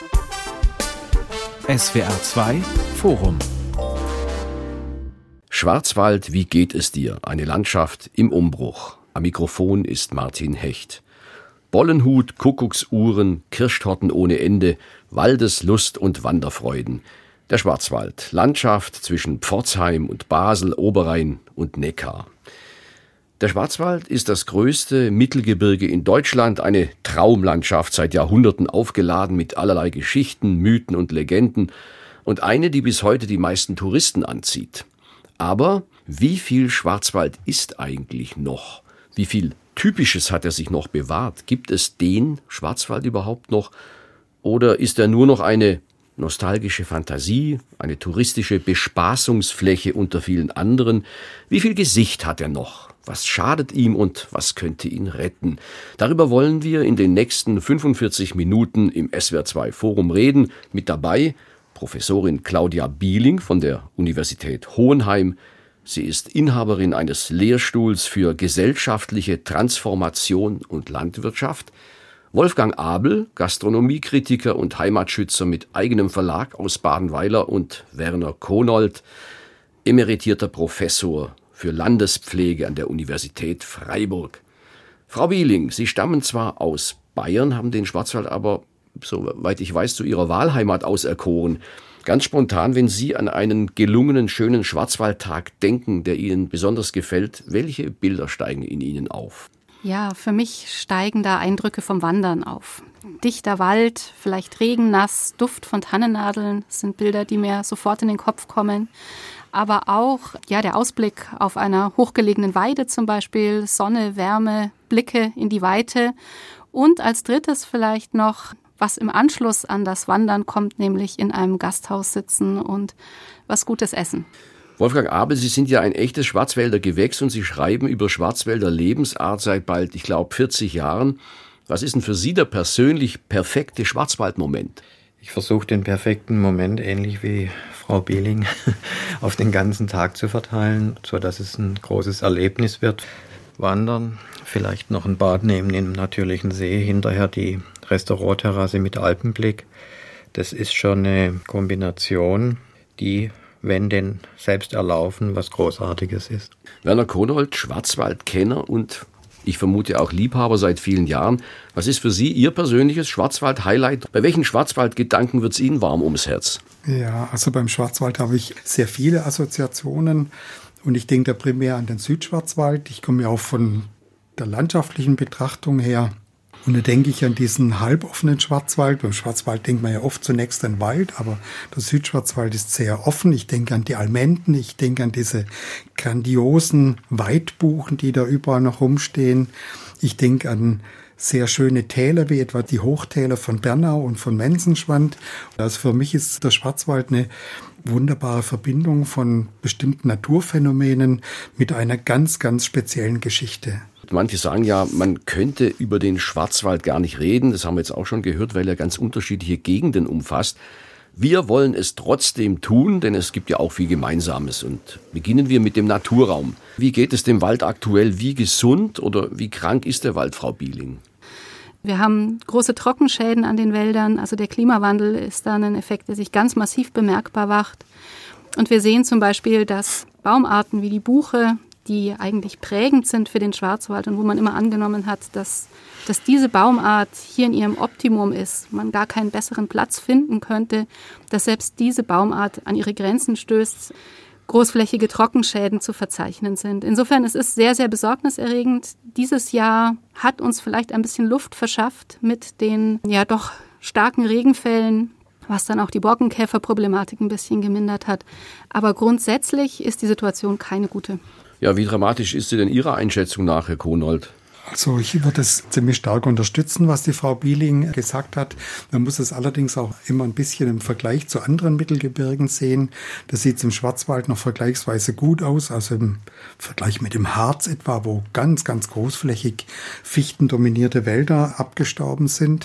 SWR 2 Forum. Schwarzwald, wie geht es dir? Eine Landschaft im Umbruch. Am Mikrofon ist Martin Hecht. Bollenhut, Kuckucksuhren, Kirschtorten ohne Ende, Waldeslust und Wanderfreuden. Der Schwarzwald, Landschaft zwischen Pforzheim und Basel, Oberrhein und Neckar. Der Schwarzwald ist das größte Mittelgebirge in Deutschland, eine Traumlandschaft, seit Jahrhunderten aufgeladen mit allerlei Geschichten, Mythen und Legenden und eine, die bis heute die meisten Touristen anzieht. Aber wie viel Schwarzwald ist eigentlich noch? Wie viel Typisches hat er sich noch bewahrt? Gibt es den Schwarzwald überhaupt noch? Oder ist er nur noch eine nostalgische Fantasie, eine touristische Bespaßungsfläche unter vielen anderen? Wie viel Gesicht hat er noch? Was schadet ihm und was könnte ihn retten? Darüber wollen wir in den nächsten 45 Minuten im SWR 2 Forum reden. Mit dabei Professorin Claudia Bieling von der Universität Hohenheim. Sie ist Inhaberin eines Lehrstuhls für gesellschaftliche Transformation und Landwirtschaft. Wolfgang Abel, Gastronomiekritiker und Heimatschützer mit eigenem Verlag aus Badenweiler, und Werner Konold, emeritierter Professor für Landespflege an der Universität Freiburg. Frau Bieling, Sie stammen zwar aus Bayern, haben den Schwarzwald aber, soweit ich weiß, zu Ihrer Wahlheimat auserkoren. Ganz spontan, wenn Sie an einen gelungenen, schönen Schwarzwaldtag denken, der Ihnen besonders gefällt, welche Bilder steigen in Ihnen auf? Ja, für mich steigen da Eindrücke vom Wandern auf. Dichter Wald, vielleicht regennass, Duft von Tannennadeln sind Bilder, die mir sofort in den Kopf kommen. Aber auch der Ausblick auf einer hochgelegenen Weide zum Beispiel, Sonne, Wärme, Blicke in die Weite. Und als drittes vielleicht noch, was im Anschluss an das Wandern kommt, nämlich in einem Gasthaus sitzen und was Gutes essen. Wolfgang Abel, Sie sind ja ein echtes Schwarzwälder Gewächs und Sie schreiben über Schwarzwälder Lebensart seit bald, ich glaube, 40 Jahren. Was ist denn für Sie der persönlich perfekte Schwarzwaldmoment? Ich versuche den perfekten Moment, ähnlich wie Frau Bieling, auf den ganzen Tag zu verteilen, sodass es ein großes Erlebnis wird. Wandern, vielleicht noch ein Bad nehmen im natürlichen See, hinterher die Restaurantterrasse mit Alpenblick. Das ist schon eine Kombination, die, wenn denn selbst erlaufen, was Großartiges ist. Werner Konold, Schwarzwaldkenner und ich vermute auch Liebhaber seit vielen Jahren. Was ist für Sie Ihr persönliches Schwarzwald-Highlight? Bei welchen Schwarzwaldgedanken wird es Ihnen warm ums Herz? Ja, also beim Schwarzwald habe ich sehr viele Assoziationen und ich denke da primär an den Südschwarzwald. Ich komme ja auch von der landschaftlichen Betrachtung her. Und da denke ich an diesen halboffenen Schwarzwald. Beim Schwarzwald denkt man ja oft zunächst an Wald, aber der Südschwarzwald ist sehr offen. Ich denke an die Almenden, ich denke an diese grandiosen Weidbuchen, die da überall noch rumstehen. Ich denke an sehr schöne Täler, wie etwa die Hochtäler von Bernau und von Menzenschwand. Also für mich ist der Schwarzwald eine wunderbare Verbindung von bestimmten Naturphänomenen mit einer ganz, ganz speziellen Geschichte. Manche sagen ja, man könnte über den Schwarzwald gar nicht reden. Das haben wir jetzt auch schon gehört, weil er ganz unterschiedliche Gegenden umfasst. Wir wollen es trotzdem tun, denn es gibt ja auch viel Gemeinsames. Und beginnen wir mit dem Naturraum. Wie geht es dem Wald aktuell? Wie gesund oder wie krank ist der Wald, Frau Bieling? Wir haben große Trockenschäden an den Wäldern. Also der Klimawandel ist da ein Effekt, der sich ganz massiv bemerkbar macht. Und wir sehen zum Beispiel, dass Baumarten wie die Buche, die eigentlich prägend sind für den Schwarzwald und wo man immer angenommen hat, dass diese Baumart hier in ihrem Optimum ist, man gar keinen besseren Platz finden könnte, dass selbst diese Baumart an ihre Grenzen stößt, großflächige Trockenschäden zu verzeichnen sind. Insofern es ist sehr, sehr besorgniserregend. Dieses Jahr hat uns vielleicht ein bisschen Luft verschafft mit den doch starken Regenfällen, was dann auch die Borkenkäferproblematik ein bisschen gemindert hat. Aber grundsätzlich ist die Situation keine gute. Ja, wie dramatisch ist sie denn Ihrer Einschätzung nach, Herr Konold? Also ich würde es ziemlich stark unterstützen, was die Frau Bieling gesagt hat. Man muss es allerdings auch immer ein bisschen im Vergleich zu anderen Mittelgebirgen sehen. Da sieht es im Schwarzwald noch vergleichsweise gut aus, also im Vergleich mit dem Harz etwa, wo ganz, ganz großflächig fichtendominierte Wälder abgestorben sind.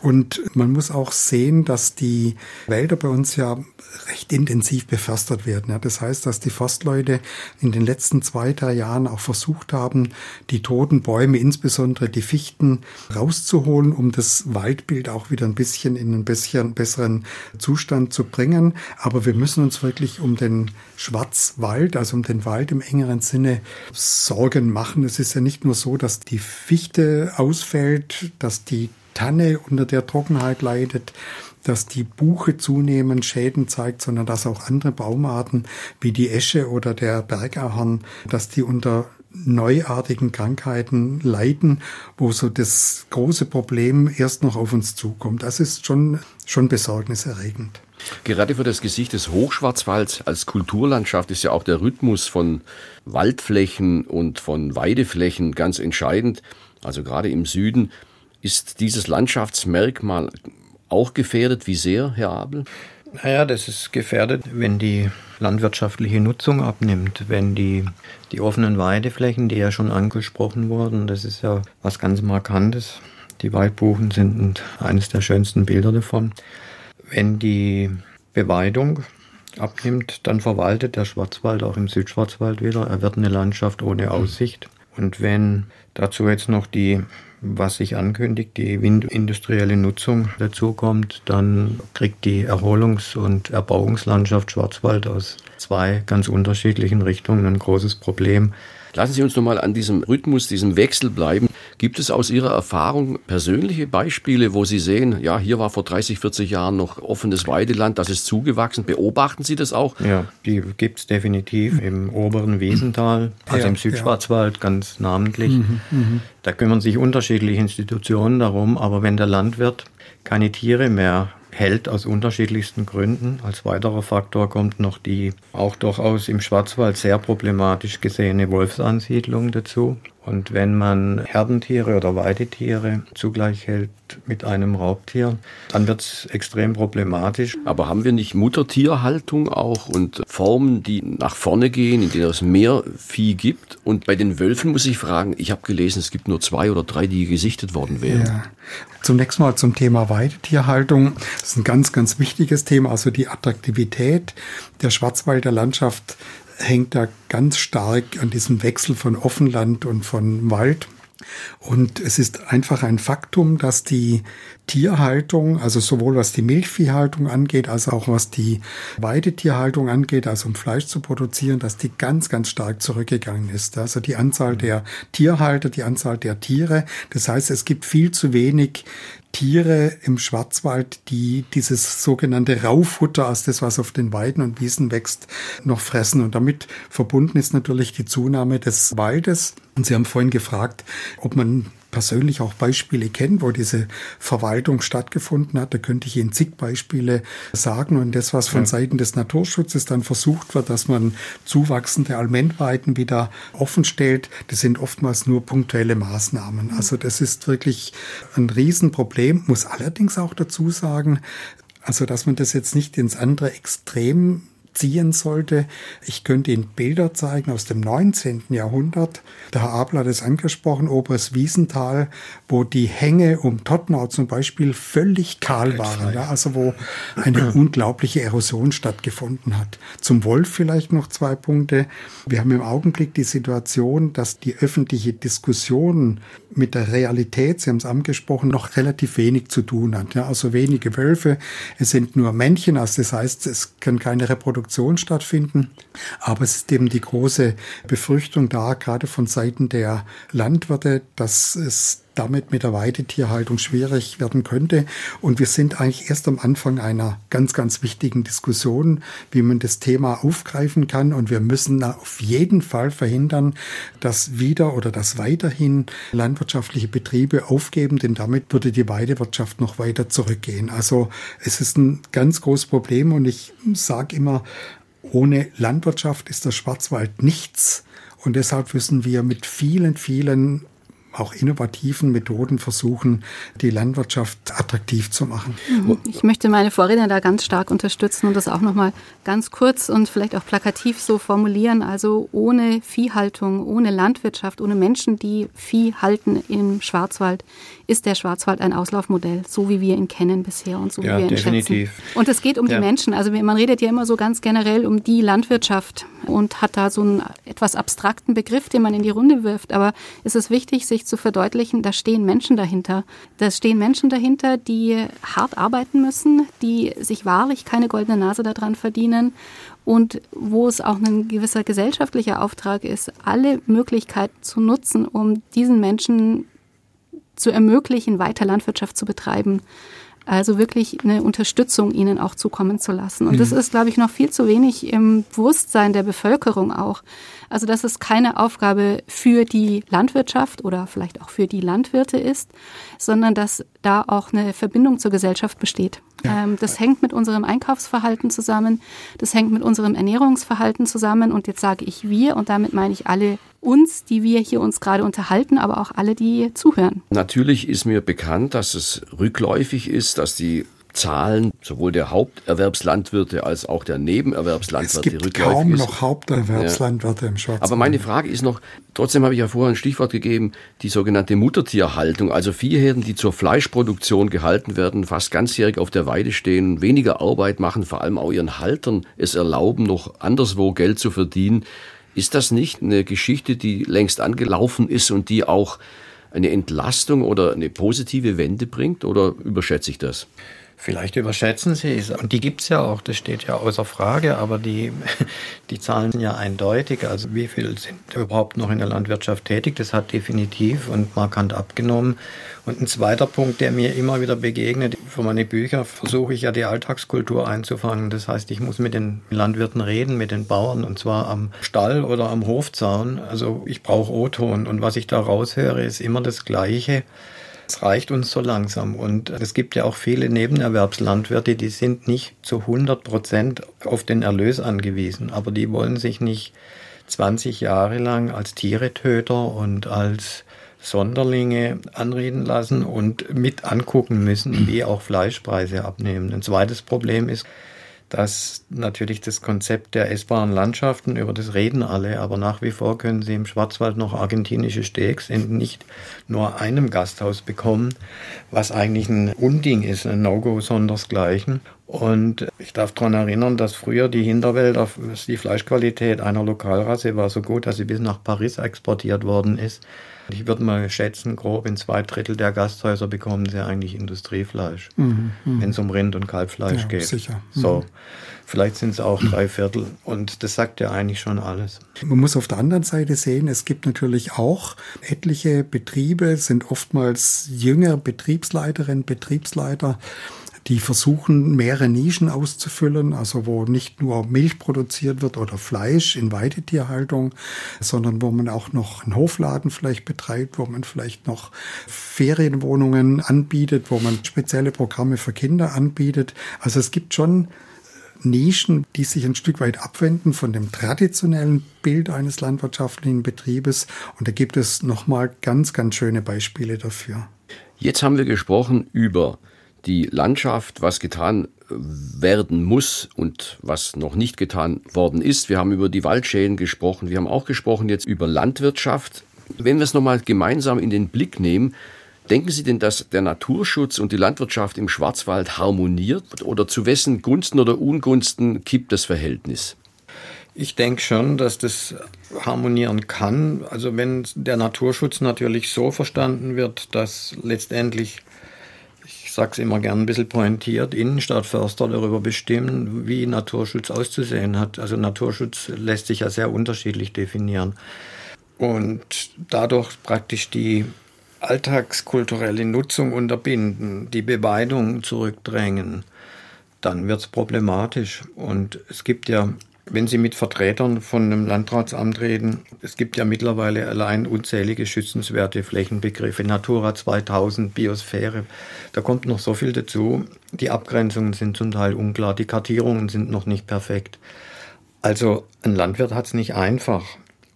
Und man muss auch sehen, dass die Wälder bei uns ja recht intensiv befördert werden. Ja, das heißt, dass die Forstleute in den letzten 2-3 Jahren auch versucht haben, die toten Bäume, insbesondere die Fichten, rauszuholen, um das Waldbild auch wieder ein bisschen in einen besseren Zustand zu bringen. Aber wir müssen uns wirklich um den Schwarzwald, also um den Wald im engeren Sinne, Sorgen machen. Es ist ja nicht nur so, dass die Fichte ausfällt, dass die Tanne unter der Trockenheit leidet, dass die Buche zunehmend Schäden zeigt, sondern dass auch andere Baumarten wie die Esche oder der Bergahorn, dass die unter neuartigen Krankheiten leiden, wo so das große Problem erst noch auf uns zukommt. Das ist schon besorgniserregend. Gerade für das Gesicht des Hochschwarzwalds als Kulturlandschaft ist ja auch der Rhythmus von Waldflächen und von Weideflächen ganz entscheidend. Also gerade im Süden. Ist dieses Landschaftsmerkmal auch gefährdet? Wie sehr, Herr Abel? Naja, das ist gefährdet, wenn die landwirtschaftliche Nutzung abnimmt, wenn die offenen Weideflächen, die ja schon angesprochen wurden, das ist ja was ganz Markantes. Die Waldbuchen sind eines der schönsten Bilder davon. Wenn die Beweidung abnimmt, dann verwaltet der Schwarzwald auch im Südschwarzwald wieder. Er wird eine Landschaft ohne Aussicht. Und wenn dazu jetzt noch was sich ankündigt, die windindustrielle Nutzung dazukommt, dann kriegt die Erholungs- und Erbauungslandschaft Schwarzwald aus 2 ganz unterschiedlichen Richtungen ein großes Problem. Lassen Sie uns noch mal an diesem Rhythmus, diesem Wechsel bleiben. Gibt es aus Ihrer Erfahrung persönliche Beispiele, wo Sie sehen, ja, hier war vor 30, 40 Jahren noch offenes Weideland, das ist zugewachsen. Beobachten Sie das auch? Ja, die gibt es definitiv im oberen Wiesental, also im Südschwarzwald ganz namentlich. Da kümmern sich unterschiedliche Institutionen darum, aber wenn der Landwirt keine Tiere mehr hält aus unterschiedlichsten Gründen. Als weiterer Faktor kommt noch die auch durchaus im Schwarzwald sehr problematisch gesehene Wolfsansiedlung dazu. Und wenn man Herdentiere oder Weidetiere zugleich hält mit einem Raubtier, dann wird es extrem problematisch. Aber haben wir nicht Muttertierhaltung auch und Formen, die nach vorne gehen, in denen es mehr Vieh gibt? Und bei den Wölfen muss ich fragen, ich habe gelesen, es gibt nur 2 oder 3, die gesichtet worden wären. Ja. Zunächst mal zum Thema Weidetierhaltung. Das ist ein ganz, ganz wichtiges Thema. Also die Attraktivität der Schwarzwälder Landschaft hängt da ganz stark an diesem Wechsel von Offenland und von Wald. Und es ist einfach ein Faktum, dass die Tierhaltung, also sowohl was die Milchviehhaltung angeht, als auch was die Weidetierhaltung angeht, also um Fleisch zu produzieren, dass die ganz, ganz stark zurückgegangen ist. Also die Anzahl der Tierhalter, die Anzahl der Tiere. Das heißt, es gibt viel zu wenig Tiere im Schwarzwald, die dieses sogenannte Raufutter, als das, was auf den Weiden und Wiesen wächst, noch fressen. Und damit verbunden ist natürlich die Zunahme des Waldes. Und Sie haben vorhin gefragt, ob man persönlich auch Beispiele kennt, wo diese Verwaltung stattgefunden hat. Da könnte ich Ihnen zig Beispiele sagen. Und das, was von Seiten des Naturschutzes dann versucht wird, dass man zuwachsende Allmendweiden wieder offen stellt, das sind oftmals nur punktuelle Maßnahmen. Also das ist wirklich ein Riesenproblem. Muss allerdings auch dazu sagen, also dass man das jetzt nicht ins andere Extrem ziehen sollte. Ich könnte Ihnen Bilder zeigen aus dem 19. Jahrhundert. Der Herr Abel hat es angesprochen, oberes Wiesental, wo die Hänge um Todtnau zum Beispiel völlig kahl waren. Ja, also wo eine unglaubliche Erosion stattgefunden hat. Zum Wolf vielleicht noch 2 Punkte. Wir haben im Augenblick die Situation, dass die öffentliche Diskussion mit der Realität, Sie haben es angesprochen, noch relativ wenig zu tun hat. Ja, also wenige Wölfe, es sind nur Männchen, also das heißt, es kann keine Reproduktion stattfinden. Aber es ist eben die große Befürchtung da, gerade von Seiten der Landwirte, dass es damit mit der Weidetierhaltung schwierig werden könnte. Und wir sind eigentlich erst am Anfang einer ganz, ganz wichtigen Diskussion, wie man das Thema aufgreifen kann. Und wir müssen auf jeden Fall verhindern, dass weiterhin landwirtschaftliche Betriebe aufgeben, denn damit würde die Weidewirtschaft noch weiter zurückgehen. Also es ist ein ganz großes Problem und ich sage immer, ohne Landwirtschaft ist der Schwarzwald nichts. Und deshalb müssen wir mit vielen, vielen auch innovativen Methoden versuchen, die Landwirtschaft attraktiv zu machen. Ich möchte meine Vorredner da ganz stark unterstützen und das auch nochmal ganz kurz und vielleicht auch plakativ so formulieren. Also ohne Viehhaltung, ohne Landwirtschaft, ohne Menschen, die Vieh halten im Schwarzwald, ist der Schwarzwald ein Auslaufmodell, so wie wir ihn kennen bisher und so wie wir ihn definitiv. schätzen. Und es geht um die Menschen. Also man redet ja immer so ganz generell um die Landwirtschaft und hat da so einen etwas abstrakten Begriff, den man in die Runde wirft. Aber es ist wichtig, sich zu verdeutlichen, da stehen Menschen dahinter. Da stehen Menschen dahinter, die hart arbeiten müssen, die sich wahrlich keine goldene Nase daran verdienen und wo es auch ein gewisser gesellschaftlicher Auftrag ist, alle Möglichkeiten zu nutzen, um diesen Menschen zu ermöglichen, weiter Landwirtschaft zu betreiben. Also wirklich eine Unterstützung ihnen auch zukommen zu lassen. Und das ist, glaube ich, noch viel zu wenig im Bewusstsein der Bevölkerung auch. Also dass es keine Aufgabe für die Landwirtschaft oder vielleicht auch für die Landwirte ist, sondern dass da auch eine Verbindung zur Gesellschaft besteht. Das hängt mit unserem Einkaufsverhalten zusammen, das hängt mit unserem Ernährungsverhalten zusammen. Und jetzt sage ich wir und damit meine ich alle uns, die wir hier uns gerade unterhalten, aber auch alle, die zuhören. Natürlich ist mir bekannt, dass es rückläufig ist, dass die Zahlen sowohl der Haupterwerbslandwirte als auch der Nebenerwerbslandwirte rückläufig ist. Es gibt kaum noch Haupterwerbslandwirte im Schwarzwald. Aber meine Frage ist noch, trotzdem habe ich ja vorher ein Stichwort gegeben, die sogenannte Muttertierhaltung, also Viehherden, die zur Fleischproduktion gehalten werden, fast ganzjährig auf der Weide stehen, weniger Arbeit machen, vor allem auch ihren Haltern es erlauben, noch anderswo Geld zu verdienen. Ist das nicht eine Geschichte, die längst angelaufen ist und die auch eine Entlastung oder eine positive Wende bringt? Oder überschätze ich das? Vielleicht überschätzen Sie es. Und die gibt es ja auch, das steht ja außer Frage, aber die Zahlen sind ja eindeutig. Also wie viel sind überhaupt noch in der Landwirtschaft tätig? Das hat definitiv und markant abgenommen. Und ein zweiter Punkt, der mir immer wieder begegnet, für meine Bücher versuche ich ja die Alltagskultur einzufangen. Das heißt, ich muss mit den Landwirten reden, mit den Bauern, und zwar am Stall oder am Hofzaun. Also ich brauche O-Ton und was ich da raushöre, ist immer das Gleiche. Es reicht uns so langsam und es gibt ja auch viele Nebenerwerbslandwirte, die sind nicht zu 100% auf den Erlös angewiesen, aber die wollen sich nicht 20 Jahre lang als Tieretöter und als Sonderlinge anreden lassen und mit angucken müssen, wie auch Fleischpreise abnehmen. Ein zweites Problem ist, dass natürlich das Konzept der essbaren Landschaften, über das reden alle, aber nach wie vor können Sie im Schwarzwald noch argentinische Steaks in nicht nur einem Gasthaus bekommen, was eigentlich ein Unding ist, ein No-Go sondersgleichen. Und ich darf daran erinnern, dass früher die Hinterwälder, die Fleischqualität einer Lokalrasse war so gut, dass sie bis nach Paris exportiert worden ist. Ich würde mal schätzen, grob in 2/3 der Gasthäuser bekommen sie eigentlich Industriefleisch, wenn es um Rind- und Kalbfleisch geht. Sicher. So, vielleicht sind es auch 3/4 und das sagt ja eigentlich schon alles. Man muss auf der anderen Seite sehen, es gibt natürlich auch etliche Betriebe, sind oftmals jüngere Betriebsleiterinnen, Betriebsleiter, die versuchen, mehrere Nischen auszufüllen, also wo nicht nur Milch produziert wird oder Fleisch in Weidetierhaltung, sondern wo man auch noch einen Hofladen vielleicht betreibt, wo man vielleicht noch Ferienwohnungen anbietet, wo man spezielle Programme für Kinder anbietet. Also es gibt schon Nischen, die sich ein Stück weit abwenden von dem traditionellen Bild eines landwirtschaftlichen Betriebes. Und da gibt es nochmal ganz, ganz schöne Beispiele dafür. Jetzt haben wir gesprochen über die Landschaft, was getan werden muss und was noch nicht getan worden ist. Wir haben über die Waldschäden gesprochen. Wir haben auch gesprochen jetzt über Landwirtschaft. Wenn wir es nochmal gemeinsam in den Blick nehmen, denken Sie denn, dass der Naturschutz und die Landwirtschaft im Schwarzwald harmoniert? Oder zu wessen Gunsten oder Ungunsten kippt das Verhältnis? Ich denke schon, dass das harmonieren kann. Also wenn der Naturschutz natürlich so verstanden wird, dass letztendlich, ich sage es immer gern ein bisschen pointiert, Innenstadtförster darüber bestimmen, wie Naturschutz auszusehen hat. Also Naturschutz lässt sich ja sehr unterschiedlich definieren. Und dadurch praktisch die alltagskulturelle Nutzung unterbinden, die Beweidung zurückdrängen, dann wird es problematisch. Und es gibt ja, wenn Sie mit Vertretern von einem Landratsamt reden, es gibt ja mittlerweile allein unzählige schützenswerte Flächenbegriffe, Natura 2000, Biosphäre, da kommt noch so viel dazu. Die Abgrenzungen sind zum Teil unklar, die Kartierungen sind noch nicht perfekt. Also ein Landwirt hat es nicht einfach.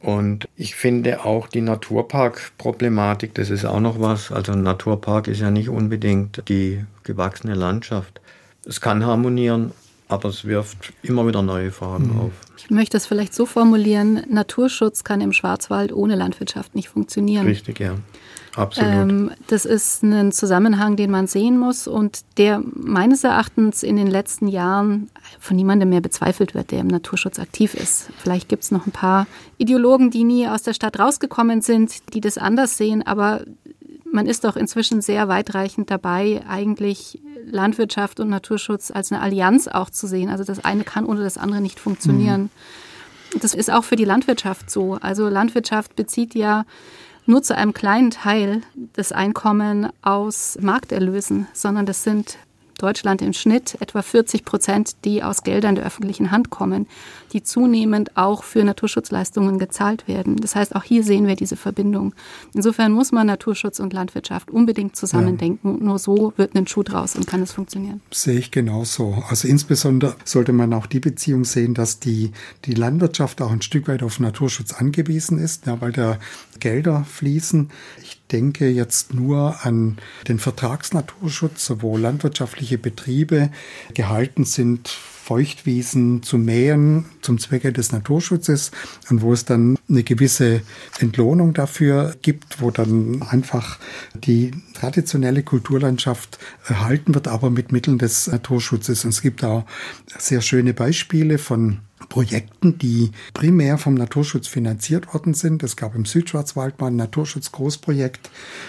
Und ich finde auch die Naturpark-Problematik, das ist auch noch was. Also ein Naturpark ist ja nicht unbedingt die gewachsene Landschaft. Es kann harmonieren, aber es wirft immer wieder neue Fragen auf. Ich möchte es vielleicht so formulieren, Naturschutz kann im Schwarzwald ohne Landwirtschaft nicht funktionieren. Richtig, ja. Absolut. Das ist ein Zusammenhang, den man sehen muss und der meines Erachtens in den letzten Jahren von niemandem mehr bezweifelt wird, der im Naturschutz aktiv ist. Vielleicht gibt es noch ein paar Ideologen, die nie aus der Stadt rausgekommen sind, die das anders sehen, aber man ist doch inzwischen sehr weitreichend dabei, eigentlich Landwirtschaft und Naturschutz als eine Allianz auch zu sehen. Also das eine kann ohne das andere nicht funktionieren. Das ist auch für die Landwirtschaft so. Also Landwirtschaft bezieht ja nur zu einem kleinen Teil das Einkommen aus Markterlösen, sondern das sind Deutschland im Schnitt etwa 40%, die aus Geldern der öffentlichen Hand kommen, die zunehmend auch für Naturschutzleistungen gezahlt werden. Das heißt, auch hier sehen wir diese Verbindung. Insofern muss man Naturschutz und Landwirtschaft unbedingt zusammendenken. Ja. Nur so wird ein Schuh draus und kann es funktionieren. Sehe ich genauso. Also insbesondere sollte man auch die Beziehung sehen, dass die Landwirtschaft auch ein Stück weit auf Naturschutz angewiesen ist, ja, weil da Gelder fließen. Ich denke jetzt nur an den Vertragsnaturschutz, wo landwirtschaftliche Betriebe gehalten sind, Feuchtwiesen zu mähen zum Zwecke des Naturschutzes und wo es dann eine gewisse Entlohnung dafür gibt, wo dann einfach die traditionelle Kulturlandschaft erhalten wird, aber mit Mitteln des Naturschutzes. Und es gibt auch sehr schöne Beispiele von Projekten, die primär vom Naturschutz finanziert worden sind. Es gab im Südschwarzwald mal ein Naturschutz-Großprojekt,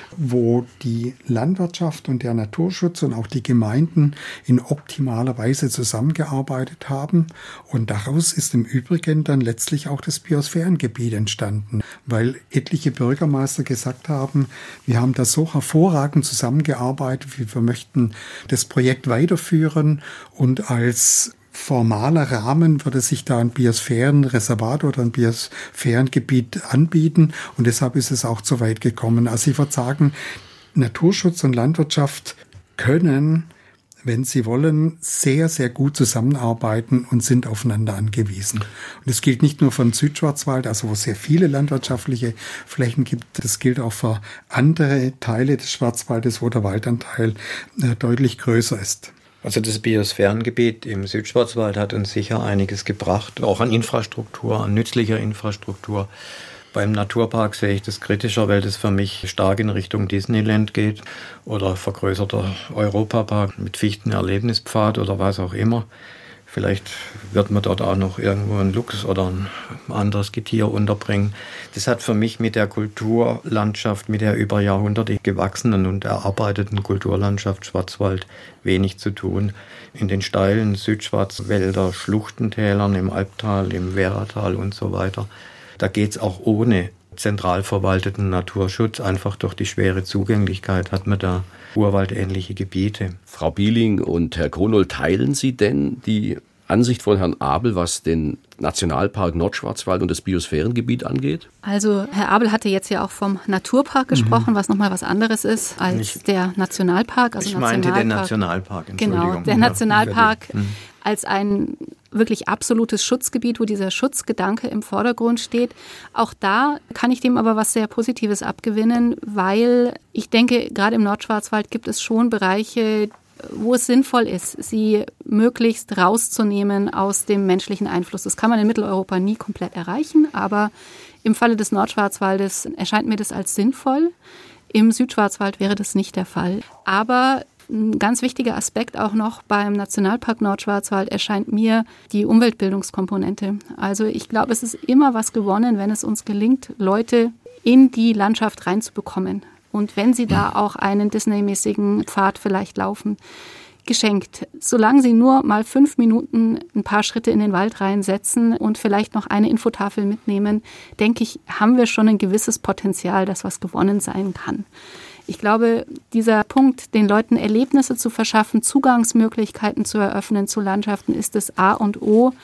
wo die Landwirtschaft und der Naturschutz und auch die Gemeinden in optimaler Weise zusammengearbeitet haben. Und daraus ist im Übrigen dann letztlich auch das Biosphärengebiet entstanden, weil etliche Bürgermeister gesagt haben, wir haben da so hervorragend zusammengearbeitet, wir möchten das Projekt weiterführen und als formaler Rahmen würde sich da ein Biosphärenreservat oder ein Biosphärengebiet anbieten und deshalb ist es auch zu weit gekommen. Also ich würde sagen, Naturschutz und Landwirtschaft können, wenn sie wollen, sehr, sehr gut zusammenarbeiten und sind aufeinander angewiesen. Und das gilt nicht nur für den Südschwarzwald, also wo es sehr viele landwirtschaftliche Flächen gibt, das gilt auch für andere Teile des Schwarzwaldes, wo der Waldanteil deutlich größer ist. Also das Biosphärengebiet im Südschwarzwald hat uns sicher einiges gebracht, auch an Infrastruktur, an nützlicher Infrastruktur. Beim Naturpark sehe ich das kritischer, weil das für mich stark in Richtung Disneyland geht oder vergrößerter Europapark mit Fichtenerlebnispfad oder was auch immer. Vielleicht wird man dort auch noch irgendwo einen Luchs oder ein anderes Getier unterbringen. Das hat für mich mit der Kulturlandschaft, mit der über Jahrhunderte gewachsenen und erarbeiteten Kulturlandschaft Schwarzwald wenig zu tun. In den steilen Südschwarzwälder, Schluchtentälern, im Albtal, im Werratal und so weiter, da geht es auch ohne zentral verwalteten Naturschutz. Einfach durch die schwere Zugänglichkeit hat man da urwaldähnliche Gebiete. Frau Bieling und Herr Kronold, teilen Sie denn die Ansicht von Herrn Abel, was den Nationalpark Nordschwarzwald und das Biosphärengebiet angeht? Also Herr Abel hatte jetzt ja auch vom Naturpark gesprochen, was nochmal was anderes ist als der Nationalpark. Also ich meinte den Nationalpark, Entschuldigung. Genau, der Nationalpark als ein wirklich absolutes Schutzgebiet, wo dieser Schutzgedanke im Vordergrund steht. Auch da kann ich dem aber was sehr Positives abgewinnen, weil ich denke, gerade im Nordschwarzwald gibt es schon Bereiche, wo es sinnvoll ist, sie möglichst rauszunehmen aus dem menschlichen Einfluss. Das kann man in Mitteleuropa nie komplett erreichen, aber im Falle des Nordschwarzwaldes erscheint mir das als sinnvoll. Im Südschwarzwald wäre das nicht der Fall. Aber ein ganz wichtiger Aspekt auch noch beim Nationalpark Nordschwarzwald erscheint mir die Umweltbildungskomponente. Also ich glaube, es ist immer was gewonnen, wenn es uns gelingt, Leute in die Landschaft reinzubekommen. Und wenn sie da auch einen Disney-mäßigen Pfad vielleicht laufen, geschenkt. Solange sie nur mal 5 Minuten ein paar Schritte in den Wald reinsetzen und vielleicht noch eine Infotafel mitnehmen, denke ich, haben wir schon ein gewisses Potenzial, dass was gewonnen sein kann. Ich glaube, dieser Punkt, den Leuten Erlebnisse zu verschaffen, Zugangsmöglichkeiten zu eröffnen zu Landschaften, ist das A und O,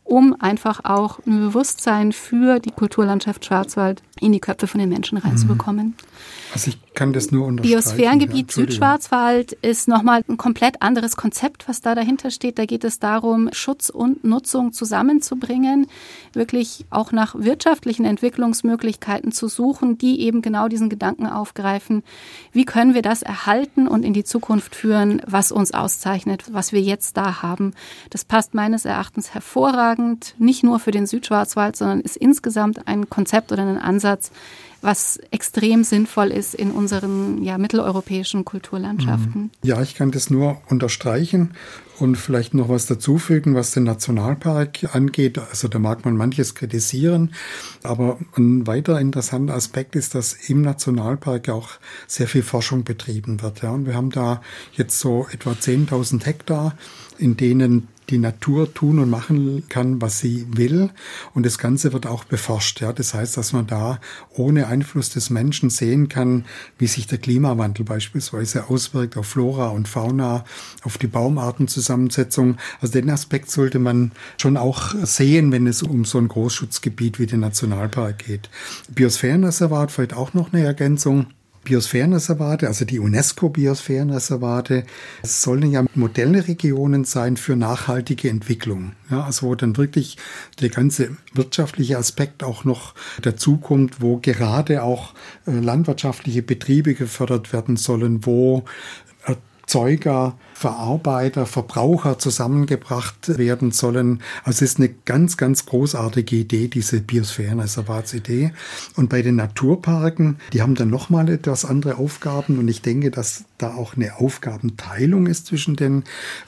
um einfach auch ein Bewusstsein für die Kulturlandschaft Schwarzwald in die Köpfe von den Menschen reinzubekommen. Also ich kann das nur unterstreichen. Biosphärengebiet Südschwarzwald ist nochmal ein komplett anderes Konzept, was da dahinter steht. Da geht es darum, Schutz und Nutzung zusammenzubringen, wirklich auch nach wirtschaftlichen Entwicklungsmöglichkeiten zu suchen, die eben genau diesen Gedanken aufgreifen. Wie können wir das erhalten und in die Zukunft führen, was uns auszeichnet, was wir jetzt da haben? Das passt meines Erachtens hervorragend, nicht nur für den Südschwarzwald, sondern ist insgesamt ein Konzept oder ein Ansatz, was extrem sinnvoll ist in unseren mitteleuropäischen Kulturlandschaften. Ja, ich kann das nur unterstreichen und vielleicht noch was dazufügen, was den Nationalpark angeht. Also da mag man manches kritisieren, aber ein weiter interessanter Aspekt ist, dass im Nationalpark auch sehr viel Forschung betrieben wird. Ja. Und wir haben da jetzt so etwa 10.000 Hektar, in denen die Natur tun und machen kann, was sie will. Und das Ganze wird auch beforscht. Ja. Das heißt, dass man da ohne Einfluss des Menschen sehen kann, wie sich der Klimawandel beispielsweise auswirkt auf Flora und Fauna, auf die Baumartenzusammensetzung. Also den Aspekt sollte man schon auch sehen, wenn es um so ein Großschutzgebiet wie den Nationalpark geht. Biosphärenreservat, vielleicht auch noch eine Ergänzung. Biosphärenreservate, also die UNESCO-Biosphärenreservate, sollen ja Modellregionen sein für nachhaltige Entwicklung. Ja, also wo dann wirklich der ganze wirtschaftliche Aspekt auch noch dazukommt, wo gerade auch landwirtschaftliche Betriebe gefördert werden sollen, wo Erzeuger, Verarbeiter, Verbraucher zusammengebracht werden sollen. Also es ist eine ganz, ganz großartige Idee, diese Biosphärenreservatsidee. Und bei den Naturparken, die haben dann nochmal etwas andere Aufgaben. Und ich denke, dass da auch eine Aufgabenteilung ist zwischen den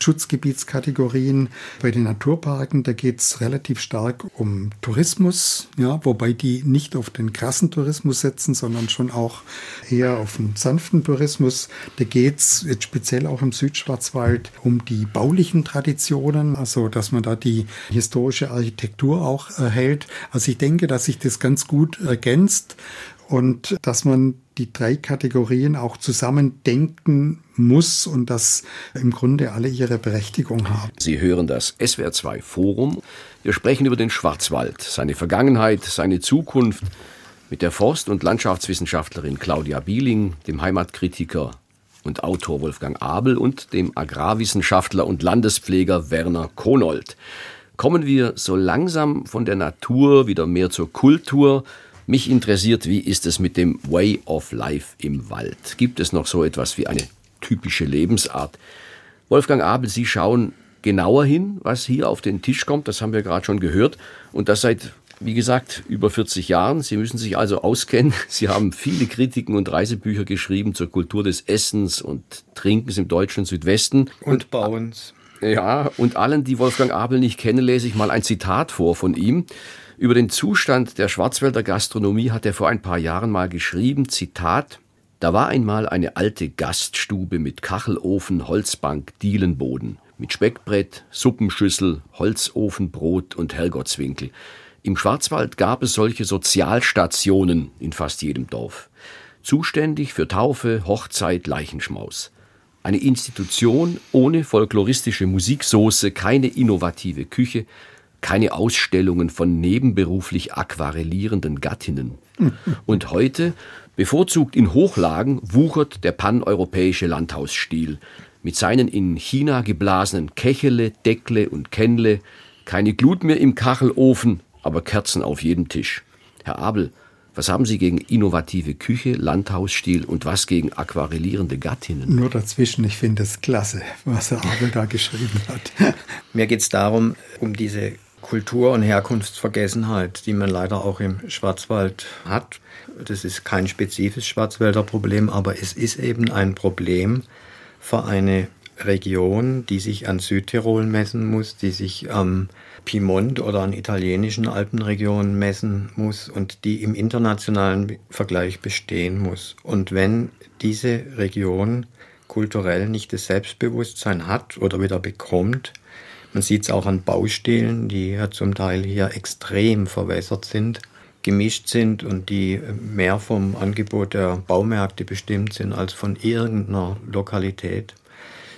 Schutzgebietskategorien. Bei den Naturparken, da geht es relativ stark um Tourismus, ja, wobei die nicht auf den krassen Tourismus setzen, sondern schon auch eher auf einen sanften Tourismus. Da geht es jetzt speziell auch im Südschwarzwald um die baulichen Traditionen, also dass man da die historische Architektur auch erhält. Also ich denke, dass sich das ganz gut ergänzt und dass man die drei Kategorien auch zusammen denken muss und dass im Grunde alle ihre Berechtigung haben. Sie hören das SWR2 Forum. Wir sprechen über den Schwarzwald, seine Vergangenheit, seine Zukunft mit der Forst- und Landschaftswissenschaftlerin Claudia Bieling, dem Heimatkritiker und Autor Wolfgang Abel und dem Agrarwissenschaftler und Landespfleger Werner Konold. Kommen wir so langsam von der Natur wieder mehr zur Kultur. Mich interessiert, wie ist es mit dem Way of Life im Wald? Gibt es noch so etwas wie eine typische Lebensart? Wolfgang Abel, Sie schauen genauer hin, was hier auf den Tisch kommt. Das haben wir gerade schon gehört. Und das seit, wie gesagt, über 40 Jahren. Sie müssen sich also auskennen. Sie haben viele Kritiken und Reisebücher geschrieben zur Kultur des Essens und Trinkens im deutschen Südwesten. Und Bauens. Ja, und allen, die Wolfgang Abel nicht kennen, lese ich mal ein Zitat vor von ihm. Über den Zustand der Schwarzwälder Gastronomie hat er vor ein paar Jahren mal geschrieben, Zitat: Da war einmal eine alte Gaststube mit Kachelofen, Holzbank, Dielenboden, mit Speckbrett, Suppenschüssel, Holzofenbrot und Herrgottswinkel. Im Schwarzwald gab es solche Sozialstationen in fast jedem Dorf. Zuständig für Taufe, Hochzeit, Leichenschmaus. Eine Institution ohne folkloristische Musiksoße, keine innovative Küche, keine Ausstellungen von nebenberuflich aquarellierenden Gattinnen. Und heute, bevorzugt in Hochlagen, wuchert der paneuropäische Landhausstil mit seinen in China geblasenen Kechele, Deckle und Kennle, keine Glut mehr im Kachelofen, aber Kerzen auf jedem Tisch. Herr Abel, was haben Sie gegen innovative Küche, Landhausstil und was gegen aquarellierende Gattinnen? Nur dazwischen, ich finde es klasse, was Herr Abel da geschrieben hat. Mir geht es darum, um diese Kultur- und Herkunftsvergessenheit, die man leider auch im Schwarzwald hat. Das ist kein spezifisches Schwarzwälder Problem, aber es ist eben ein Problem für eine Region, die sich an Südtirol messen muss, die sich am Piemont oder an italienischen Alpenregionen messen muss und die im internationalen Vergleich bestehen muss. Und wenn diese Region kulturell nicht das Selbstbewusstsein hat oder wieder bekommt, man sieht es auch an Baustilen, die ja zum Teil hier extrem verwässert sind, gemischt sind und die mehr vom Angebot der Baumärkte bestimmt sind als von irgendeiner Lokalität,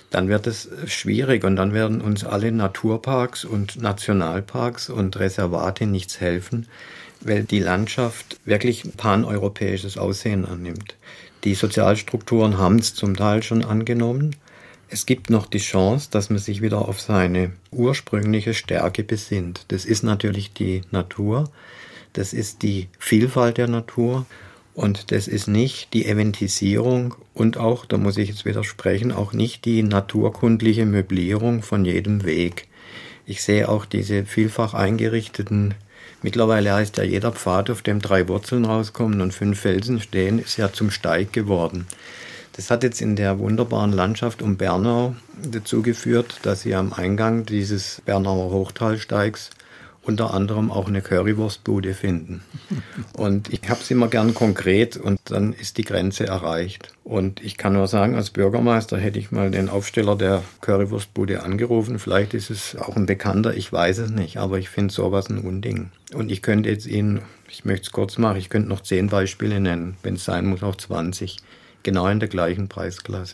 dann wird es schwierig und dann werden uns alle Naturparks und Nationalparks und Reservate nichts helfen, weil die Landschaft wirklich paneuropäisches Aussehen annimmt. Die Sozialstrukturen haben es zum Teil schon angenommen. Es gibt noch die Chance, dass man sich wieder auf seine ursprüngliche Stärke besinnt. Das ist natürlich die Natur, das ist die Vielfalt der Natur und das ist nicht die Eventisierung und auch, da muss ich jetzt widersprechen, auch nicht die naturkundliche Möblierung von jedem Weg. Ich sehe auch diese vielfach eingerichteten, mittlerweile heißt ja jeder Pfad, auf dem 3 Wurzeln rauskommen und 5 Felsen stehen, ist ja zum Steig geworden. Das hat jetzt in der wunderbaren Landschaft um Bernau dazu geführt, dass Sie am Eingang dieses Bernauer Hochtalsteigs unter anderem auch eine Currywurstbude finden. Und ich habe es immer gern konkret und dann ist die Grenze erreicht. Und ich kann nur sagen, als Bürgermeister hätte ich mal den Aufsteller der Currywurstbude angerufen. Vielleicht ist es auch ein Bekannter, ich weiß es nicht, aber ich finde sowas ein Unding. Und ich könnte jetzt Ihnen, ich möchte es kurz machen, ich könnte noch 10 Beispiele nennen, wenn es sein muss, auch 20. Genau in der gleichen Preisklasse.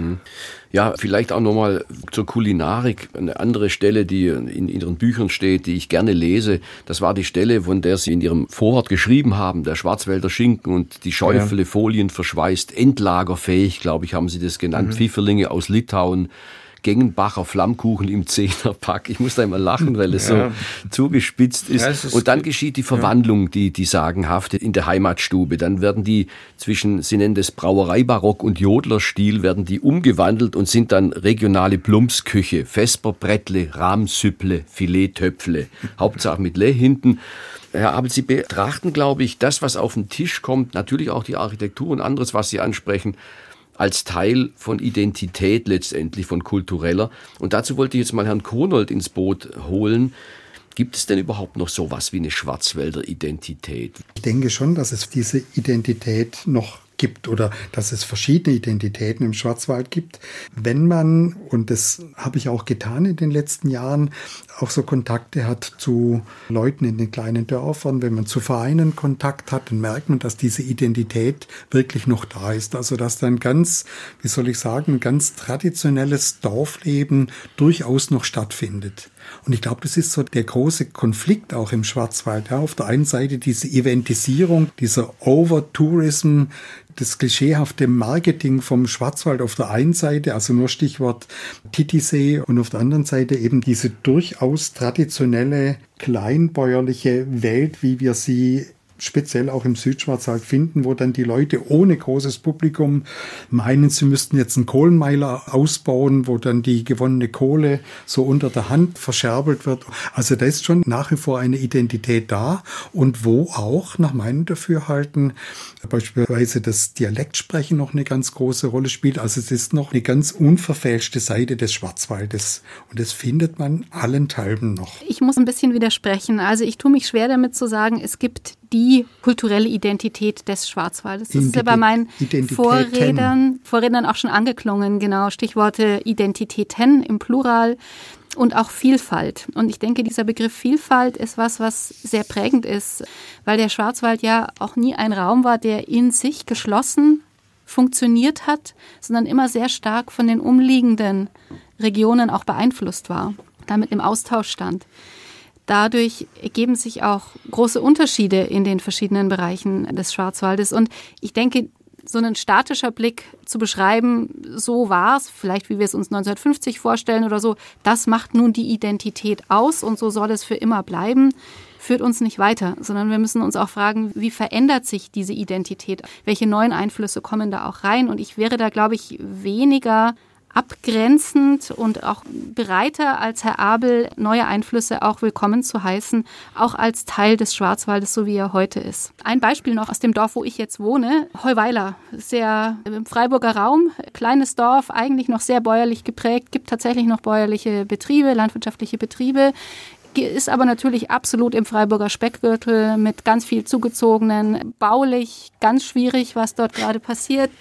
Ja, vielleicht auch nochmal zur Kulinarik. Eine andere Stelle, die in Ihren Büchern steht, die ich gerne lese, das war die Stelle, von der Sie in Ihrem Vorwort geschrieben haben, der Schwarzwälder Schinken und die Schäufele, Folien verschweißt, endlagerfähig, glaube ich, haben Sie das genannt, Pfifferlinge aus Litauen, Gengenbacher Flammkuchen im 10er-Pack. Ich muss da immer lachen, weil es so zugespitzt ist. Ja, und dann geschieht die Verwandlung, die sagenhafte in der Heimatstube. Dann werden die zwischen, Sie nennen das Brauereibarock und Jodlerstil, werden die umgewandelt und sind dann regionale Plumpsküche. Vesperbrettle, Rahmsüpple, Filettöpfle. Hauptsache mit Leh hinten. Herr Abel, Sie betrachten, glaube ich, das, was auf den Tisch kommt, natürlich auch die Architektur und anderes, was Sie ansprechen, als Teil von Identität letztendlich, von kultureller. Und dazu wollte ich jetzt mal Herrn Konold ins Boot holen. Gibt es denn überhaupt noch sowas wie eine Schwarzwälder Identität? Ich denke schon, dass es diese Identität noch gibt oder dass es verschiedene Identitäten im Schwarzwald gibt. Wenn man, und das habe ich auch getan in den letzten Jahren, auch so Kontakte hat zu Leuten in den kleinen Dörfern, wenn man zu Vereinen Kontakt hat, dann merkt man, dass diese Identität wirklich noch da ist. Also dass dann ganz, wie soll ich sagen, ein ganz traditionelles Dorfleben durchaus noch stattfindet. Und ich glaube, das ist so der große Konflikt auch im Schwarzwald. Ja, auf der einen Seite diese Eventisierung, dieser Over-Tourism, das klischeehafte Marketing vom Schwarzwald auf der einen Seite, also nur Stichwort Titisee, und auf der anderen Seite eben diese durchaus traditionelle, kleinbäuerliche Welt, wie wir sie speziell auch im Südschwarzwald finden, wo dann die Leute ohne großes Publikum meinen, sie müssten jetzt einen Kohlenmeiler ausbauen, wo dann die gewonnene Kohle so unter der Hand verscherbelt wird. Also da ist schon nach wie vor eine Identität da und wo auch nach meinem Dafürhalten beispielsweise das Dialektsprechen noch eine ganz große Rolle spielt. Also es ist noch eine ganz unverfälschte Seite des Schwarzwaldes und das findet man allenthalben noch. Ich muss ein bisschen widersprechen. Also ich tue mich schwer damit zu sagen, es gibt die kulturelle Identität des Schwarzwaldes. Das ist ja bei meinen Vorrednern auch schon angeklungen, genau. Stichworte Identitäten im Plural und auch Vielfalt. Und ich denke, dieser Begriff Vielfalt ist was sehr prägend ist, weil der Schwarzwald ja auch nie ein Raum war, der in sich geschlossen funktioniert hat, sondern immer sehr stark von den umliegenden Regionen auch beeinflusst war, damit im Austausch stand. Dadurch ergeben sich auch große Unterschiede in den verschiedenen Bereichen des Schwarzwaldes. Und ich denke, so ein statischer Blick zu beschreiben, so war es, vielleicht wie wir es uns 1950 vorstellen oder so, das macht nun die Identität aus und so soll es für immer bleiben, führt uns nicht weiter, sondern wir müssen uns auch fragen, wie verändert sich diese Identität? Welche neuen Einflüsse kommen da auch rein? Und ich wäre da, glaube ich, weniger abgrenzend und auch bereiter als Herr Abel, neue Einflüsse auch willkommen zu heißen, auch als Teil des Schwarzwaldes, so wie er heute ist. Ein Beispiel noch aus dem Dorf, wo ich jetzt wohne, Heuweiler, sehr im Freiburger Raum, kleines Dorf, eigentlich noch sehr bäuerlich geprägt, gibt tatsächlich noch bäuerliche Betriebe, landwirtschaftliche Betriebe, ist aber natürlich absolut im Freiburger Speckgürtel mit ganz viel Zugezogenen, baulich ganz schwierig, was dort gerade passiert.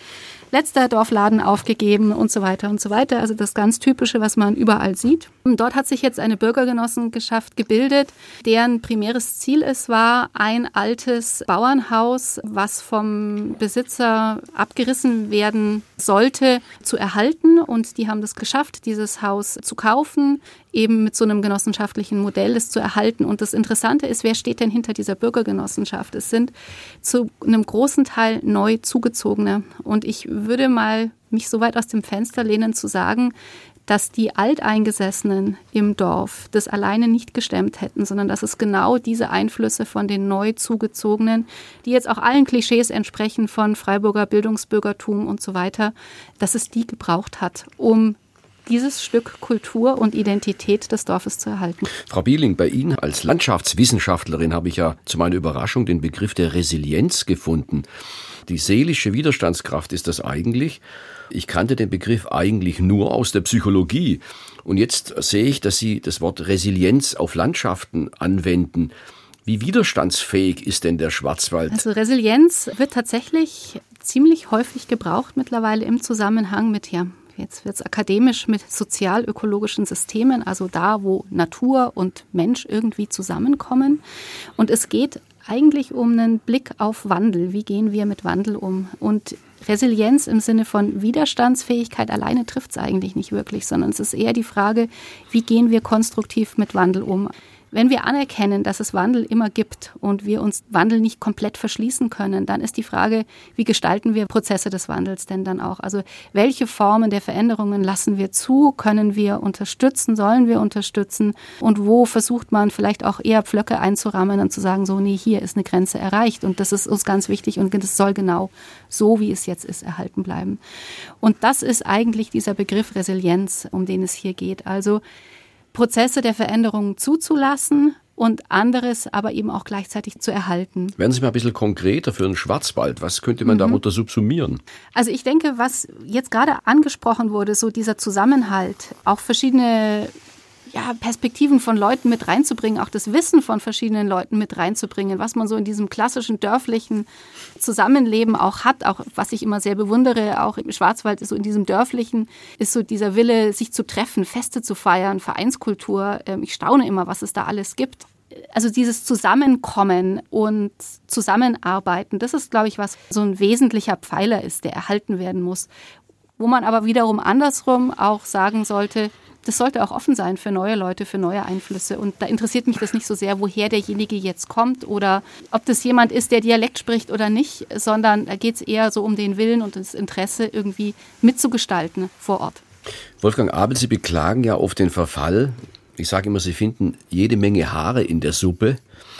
letzter Dorfladen aufgegeben und so weiter und so weiter. Also das ganz Typische, was man überall sieht. Und dort hat sich jetzt eine Bürgergenossenschaft gebildet, deren primäres Ziel es war, ein altes Bauernhaus, was vom Besitzer abgerissen werden sollte, zu erhalten. Und die haben das geschafft, dieses Haus zu kaufen, eben mit so einem genossenschaftlichen Modell es zu erhalten. Und das Interessante ist, wer steht denn hinter dieser Bürgergenossenschaft? Es sind zu einem großen Teil neu Zugezogene. Und ich würde mal mich so weit aus dem Fenster lehnen zu sagen, dass die Alteingesessenen im Dorf das alleine nicht gestemmt hätten, sondern dass es genau diese Einflüsse von den neu Zugezogenen, die jetzt auch allen Klischees entsprechen von Freiburger Bildungsbürgertum und so weiter, dass es die gebraucht hat, um dieses Stück Kultur und Identität des Dorfes zu erhalten. Frau Bieling, bei Ihnen als Landschaftswissenschaftlerin habe ich ja zu meiner Überraschung den Begriff der Resilienz gefunden. Die seelische Widerstandskraft ist das eigentlich. Ich kannte den Begriff eigentlich nur aus der Psychologie. Und jetzt sehe ich, dass Sie das Wort Resilienz auf Landschaften anwenden. Wie widerstandsfähig ist denn der Schwarzwald? Also Resilienz wird tatsächlich ziemlich häufig gebraucht mittlerweile im Zusammenhang mit, jetzt wird es akademisch, mit sozial-ökologischen Systemen, also da, wo Natur und Mensch irgendwie zusammenkommen. Und es geht eigentlich um einen Blick auf Wandel. Wie gehen wir mit Wandel um? Und Resilienz im Sinne von Widerstandsfähigkeit alleine trifft es eigentlich nicht wirklich, sondern es ist eher die Frage, wie gehen wir konstruktiv mit Wandel um? Wenn wir anerkennen, dass es Wandel immer gibt und wir uns Wandel nicht komplett verschließen können, dann ist die Frage, wie gestalten wir Prozesse des Wandels denn dann auch? Also welche Formen der Veränderungen lassen wir zu, können wir unterstützen, sollen wir unterstützen und wo versucht man vielleicht auch eher Pflöcke einzurammen und zu sagen, so nee, hier ist eine Grenze erreicht und das ist uns ganz wichtig und das soll genau so, wie es jetzt ist, erhalten bleiben. Und das ist eigentlich dieser Begriff Resilienz, um den es hier geht. Also Prozesse der Veränderung zuzulassen und anderes aber eben auch gleichzeitig zu erhalten. Werden Sie mal ein bisschen konkreter für den Schwarzwald. Was könnte man darunter subsumieren? Also ich denke, was jetzt gerade angesprochen wurde, so dieser Zusammenhalt, auch verschiedene Perspektiven von Leuten mit reinzubringen, auch das Wissen von verschiedenen Leuten mit reinzubringen, was man so in diesem klassischen dörflichen Zusammenleben auch hat, auch was ich immer sehr bewundere, auch im Schwarzwald ist so in diesem dörflichen, ist so dieser Wille, sich zu treffen, Feste zu feiern, Vereinskultur. Ich staune immer, was es da alles gibt. Also dieses Zusammenkommen und Zusammenarbeiten, das ist, glaube ich, was so ein wesentlicher Pfeiler ist, der erhalten werden muss. Wo man aber wiederum andersrum auch sagen sollte, das sollte auch offen sein für neue Leute, für neue Einflüsse. Und da interessiert mich das nicht so sehr, woher derjenige jetzt kommt oder ob das jemand ist, der Dialekt spricht oder nicht, sondern da geht es eher so um den Willen und das Interesse, irgendwie mitzugestalten vor Ort. Wolfgang Abel, Sie beklagen ja oft den Verfall. Ich sage immer, Sie finden jede Menge Haare in der Suppe.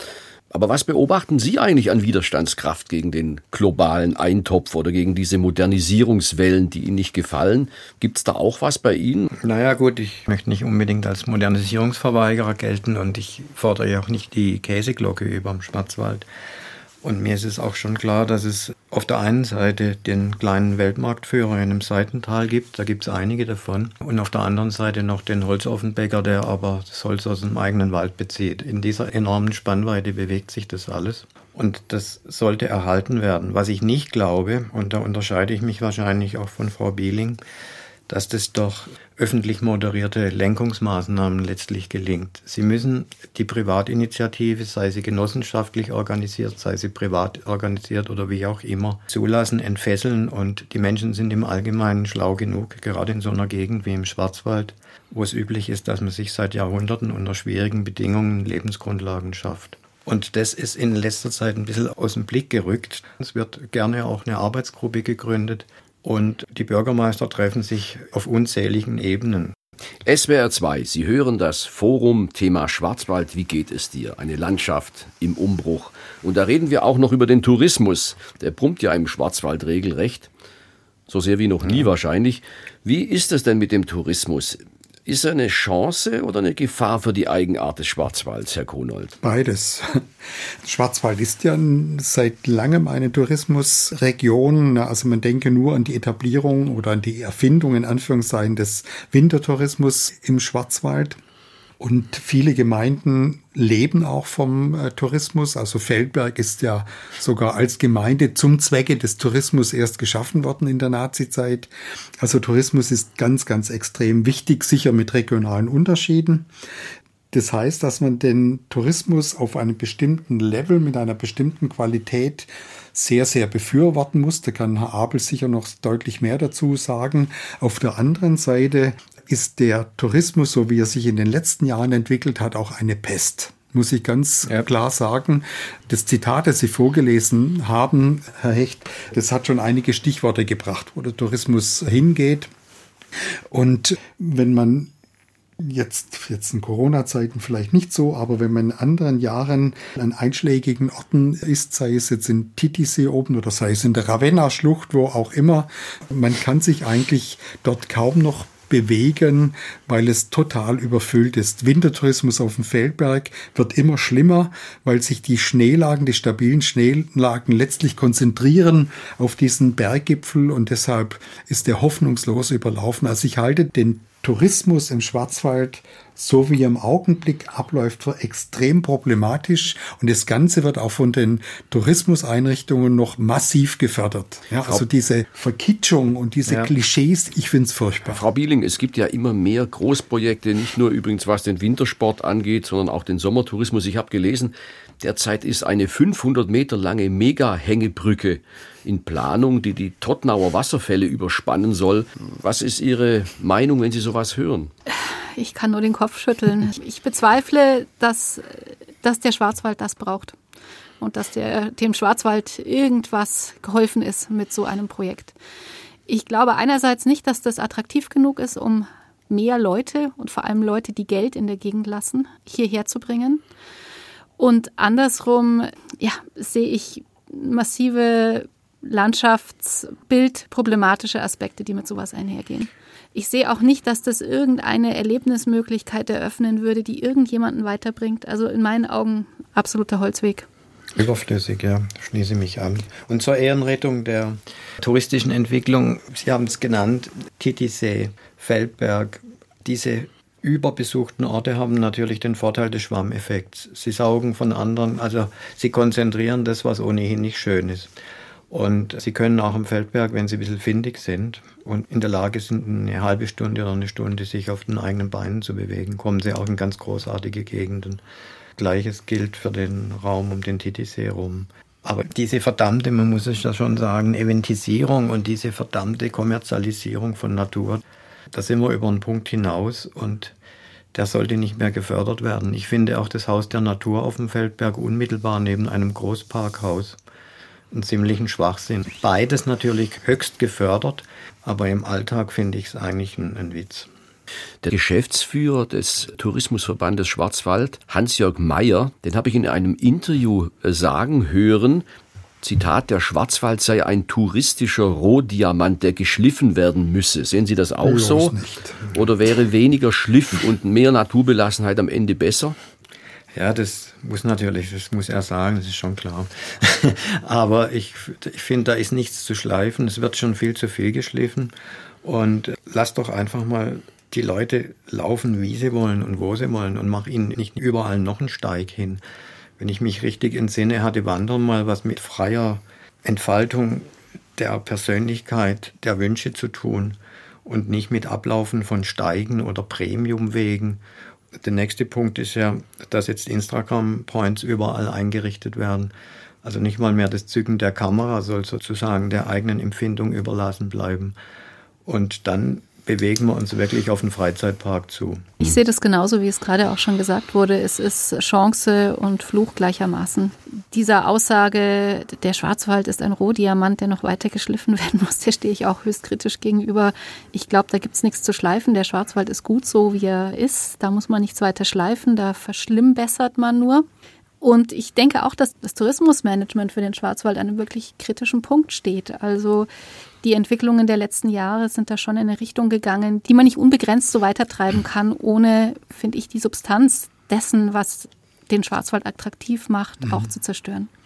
Aber was beobachten Sie eigentlich an Widerstandskraft gegen den globalen Eintopf oder gegen diese Modernisierungswellen, die Ihnen nicht gefallen? Gibt es da auch was bei Ihnen? Naja gut, ich möchte nicht unbedingt als Modernisierungsverweigerer gelten und ich fordere ja auch nicht die Käseglocke über dem Schwarzwald. Und mir ist es auch schon klar, dass es auf der einen Seite den kleinen Weltmarktführer in einem Seitental gibt, da gibt es einige davon, und auf der anderen Seite noch den Holzoffenbäcker, der aber das Holz aus dem eigenen Wald bezieht. In dieser enormen Spannweite bewegt sich das alles und das sollte erhalten werden. Was ich nicht glaube, und da unterscheide ich mich wahrscheinlich auch von Frau Bieling, dass das doch öffentlich moderierte Lenkungsmaßnahmen letztlich gelingt. Sie müssen die Privatinitiative, sei sie genossenschaftlich organisiert, sei sie privat organisiert oder wie auch immer, zulassen, entfesseln und die Menschen sind im Allgemeinen schlau genug, gerade in so einer Gegend wie im Schwarzwald, wo es üblich ist, dass man sich seit Jahrhunderten unter schwierigen Bedingungen Lebensgrundlagen schafft. Und das ist in letzter Zeit ein bisschen aus dem Blick gerückt. Es wird gerne auch eine Arbeitsgruppe gegründet. Und die Bürgermeister treffen sich auf unzähligen Ebenen. SWR 2, Sie hören das Forum Thema Schwarzwald, wie geht es dir? Eine Landschaft im Umbruch. Und da reden wir auch noch über den Tourismus. Der brummt ja im Schwarzwald regelrecht. So sehr wie noch nie wahrscheinlich. Wie ist es denn mit dem Tourismus? Ist er eine Chance oder eine Gefahr für die Eigenart des Schwarzwalds, Herr Konold? Beides. Schwarzwald ist ja seit langem eine Tourismusregion. Also man denke nur an die Etablierung oder an die Erfindung in Anführungszeichen des Wintertourismus im Schwarzwald. Und viele Gemeinden leben auch vom Tourismus. Also Feldberg ist ja sogar als Gemeinde zum Zwecke des Tourismus erst geschaffen worden in der Nazizeit. Also Tourismus ist ganz, ganz extrem wichtig, sicher mit regionalen Unterschieden. Das heißt, dass man den Tourismus auf einem bestimmten Level mit einer bestimmten Qualität sehr, sehr befürworten muss. Da kann Herr Abel sicher noch deutlich mehr dazu sagen. Auf der anderen Seite ist der Tourismus, so wie er sich in den letzten Jahren entwickelt hat, auch eine Pest. Muss ich ganz klar sagen. Das Zitat, das Sie vorgelesen haben, Herr Hecht, das hat schon einige Stichworte gebracht, wo der Tourismus hingeht. Und wenn man jetzt in Corona-Zeiten vielleicht nicht so, aber wenn man in anderen Jahren an einschlägigen Orten ist, sei es jetzt in Titisee oben oder sei es in der Ravenna-Schlucht, wo auch immer, man kann sich eigentlich dort kaum noch bewegen, weil es total überfüllt ist. Wintertourismus auf dem Feldberg wird immer schlimmer, weil sich die Schneelagen, die stabilen Schneelagen letztlich konzentrieren auf diesen Berggipfel und deshalb ist der hoffnungslos überlaufen. Also ich halte den Tourismus im Schwarzwald, so wie er im Augenblick abläuft, für extrem problematisch. Und das Ganze wird auch von den Tourismuseinrichtungen noch massiv gefördert. Ja, also diese Verkitschung und diese Klischees, ich finde es furchtbar. Frau Bieling, es gibt ja immer mehr Großprojekte, nicht nur übrigens was den Wintersport angeht, sondern auch den Sommertourismus. Ich habe gelesen, derzeit ist eine 500 Meter lange Mega-Hängebrücke in Planung, die die Tottnauer Wasserfälle überspannen soll. Was ist Ihre Meinung, wenn Sie sowas hören? Ich kann nur den Kopf schütteln. Ich bezweifle, dass der Schwarzwald das braucht und dass dem Schwarzwald irgendwas geholfen ist mit so einem Projekt. Ich glaube einerseits nicht, dass das attraktiv genug ist, um mehr Leute und vor allem Leute, die Geld in der Gegend lassen, hierher zu bringen. Und andersrum sehe ich massive landschaftsbildproblematische Aspekte, die mit sowas einhergehen. Ich sehe auch nicht, dass das irgendeine Erlebnismöglichkeit eröffnen würde, die irgendjemanden weiterbringt. Also in meinen Augen absoluter Holzweg. Überflüssig, ja, schließe mich an. Und zur Ehrenrettung der touristischen Entwicklung, Sie haben es genannt, Titisee, Feldberg, diese überbesuchten Orte haben natürlich den Vorteil des Schwammeffekts. Sie saugen von anderen, also sie konzentrieren das, was ohnehin nicht schön ist. Und sie können auch am Feldberg, wenn sie ein bisschen findig sind und in der Lage sind, eine halbe Stunde oder eine Stunde sich auf den eigenen Beinen zu bewegen, kommen sie auch in ganz großartige Gegenden. Gleiches gilt für den Raum um den Titisee rum. Aber diese verdammte, man muss es ja schon sagen, Eventisierung und diese verdammte Kommerzialisierung von Natur, da sind wir über einen Punkt hinaus und der sollte nicht mehr gefördert werden. Ich finde auch das Haus der Natur auf dem Feldberg unmittelbar neben einem Großparkhaus einen ziemlichen Schwachsinn. Beides natürlich höchst gefördert, aber im Alltag finde ich es eigentlich ein Witz. Der Geschäftsführer des Tourismusverbandes Schwarzwald, Hans-Jörg Meyer, den habe ich in einem Interview sagen hören, Zitat, der Schwarzwald sei ein touristischer Rohdiamant, der geschliffen werden müsse. Sehen Sie das auch so? Nicht. Oder wäre weniger Schliff und mehr Naturbelassenheit am Ende besser? Ja, das muss er sagen, das ist schon klar. Aber ich finde, da ist nichts zu schleifen. Es wird schon viel zu viel geschliffen. Und lass doch einfach mal die Leute laufen, wie sie wollen und wo sie wollen und mach ihnen nicht überall noch einen Steig hin. Wenn ich mich richtig entsinne, hatte Wandern mal was mit freier Entfaltung der Persönlichkeit, der Wünsche zu tun und nicht mit Ablaufen von Steigen oder Premiumwegen. Der nächste Punkt ist ja, dass jetzt Instagram-Points überall eingerichtet werden. Also nicht mal mehr das Zücken der Kamera soll sozusagen der eigenen Empfindung überlassen bleiben. Und dann bewegen wir uns wirklich auf den Freizeitpark zu. Ich sehe das genauso, wie es gerade auch schon gesagt wurde. Es ist Chance und Fluch gleichermaßen. Dieser Aussage, der Schwarzwald ist ein Rohdiamant, der noch weiter geschliffen werden muss, der stehe ich auch höchst kritisch gegenüber. Ich glaube, da gibt es nichts zu schleifen. Der Schwarzwald ist gut so, wie er ist. Da muss man nichts weiter schleifen, da verschlimmbessert man nur. Und ich denke auch, dass das Tourismusmanagement für den Schwarzwald an einem wirklich kritischen Punkt steht. Also die Entwicklungen der letzten Jahre sind da schon in eine Richtung gegangen, die man nicht unbegrenzt so weitertreiben kann, ohne, finde ich, die Substanz dessen, was den Schwarzwald attraktiv macht, auch zu zerstören.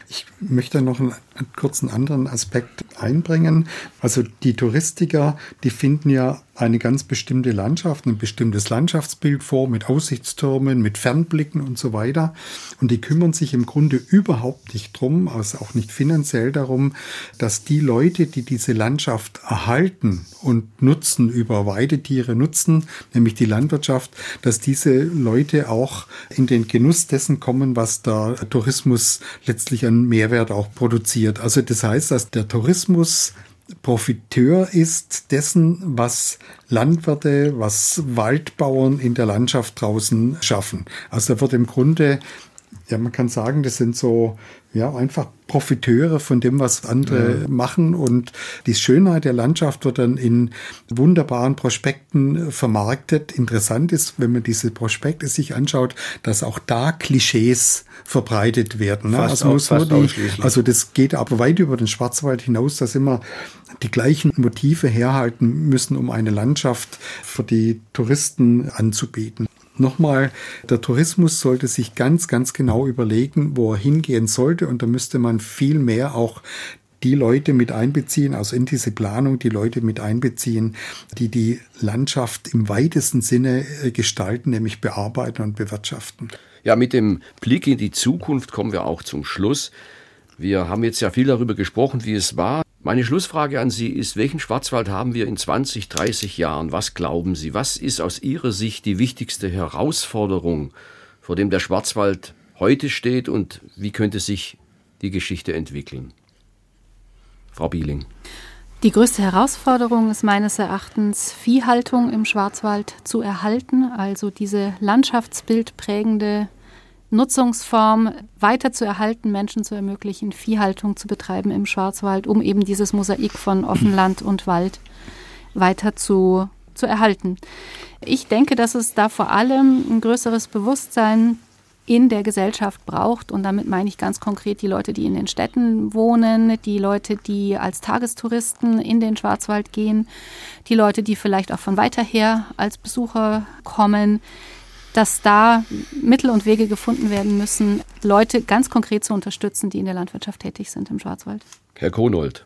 Ich möchte noch einen kurzen anderen Aspekt einbringen. Also die Touristiker, die finden ja eine ganz bestimmte Landschaft, ein bestimmtes Landschaftsbild vor, mit Aussichtstürmen, mit Fernblicken und so weiter. Und die kümmern sich im Grunde überhaupt nicht drum, also auch nicht finanziell darum, dass die Leute, die diese Landschaft erhalten und nutzen, über Weidetiere nutzen, nämlich die Landwirtschaft, dass diese Leute auch in den Genuss dessen kommen, was der Tourismus letztlich an Mehrwert auch produziert. Also das heißt, dass der Tourismus Profiteur ist dessen, was Landwirte, was Waldbauern in der Landschaft draußen schaffen. Also da wird im Grunde, ja, man kann sagen, das sind so, ja, einfach Profiteure von dem, was andere machen. Und die Schönheit der Landschaft wird dann in wunderbaren Prospekten vermarktet. Interessant ist, wenn man diese Prospekte sich anschaut, dass auch da Klischees verbreitet werden. Ne? Also das geht aber weit über den Schwarzwald hinaus, dass immer die gleichen Motive herhalten müssen, um eine Landschaft für die Touristen anzubieten. Nochmal, der Tourismus sollte sich ganz, ganz genau überlegen, wo er hingehen sollte. Und da müsste man viel mehr auch die Leute mit einbeziehen, also in diese Planung die Leute mit einbeziehen, die die Landschaft im weitesten Sinne gestalten, nämlich bearbeiten und bewirtschaften. Ja, mit dem Blick in die Zukunft kommen wir auch zum Schluss. Wir haben jetzt ja viel darüber gesprochen, wie es war. Meine Schlussfrage an Sie ist, welchen Schwarzwald haben wir in 20, 30 Jahren? Was glauben Sie? Was ist aus Ihrer Sicht die wichtigste Herausforderung, vor dem der Schwarzwald heute steht, und wie könnte sich die Geschichte entwickeln? Frau Bieling. Die größte Herausforderung ist meines Erachtens, Viehhaltung im Schwarzwald zu erhalten, also diese landschaftsbildprägende Nutzungsform weiter zu erhalten, Menschen zu ermöglichen, Viehhaltung zu betreiben im Schwarzwald, um eben dieses Mosaik von Offenland und Wald weiter zu erhalten. Ich denke, dass es da vor allem ein größeres Bewusstsein in der Gesellschaft braucht, und damit meine ich ganz konkret die Leute, die in den Städten wohnen, die Leute, die als Tagestouristen in den Schwarzwald gehen, die Leute, die vielleicht auch von weiter her als Besucher kommen, dass da Mittel und Wege gefunden werden müssen, Leute ganz konkret zu unterstützen, die in der Landwirtschaft tätig sind im Schwarzwald. Herr Konold.